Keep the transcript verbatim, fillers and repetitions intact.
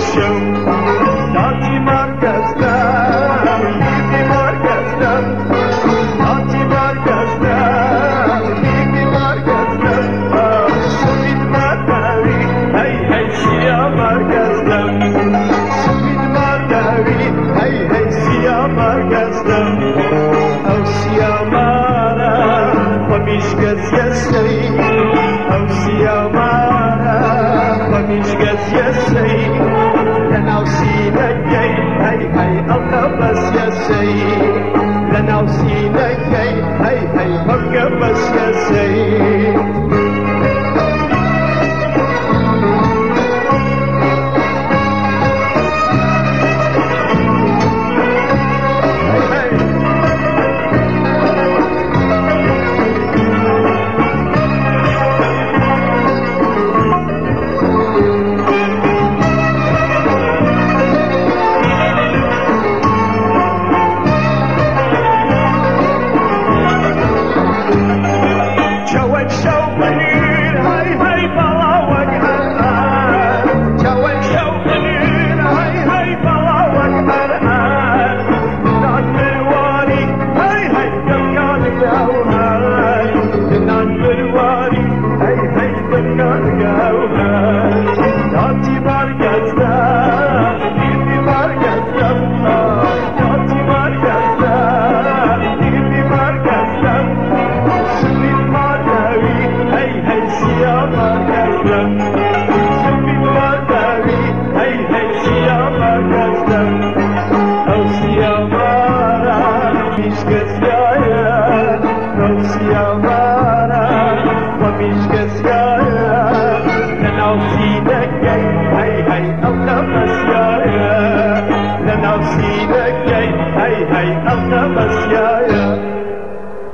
الشوق تعطي مركزنا في مركزنا تعطي مركزنا في مركزنا سويت مداري هي هي سيا مركزنا سويت مداري هي هي سيا مركزنا أو سيا مارا ومش قد يسري أو سيا مارا ومش قد يسري لنا وسينا الجاي هي هي القبس يا سيد لنا وسينا الجاي هي هي القبس يا سيد Gets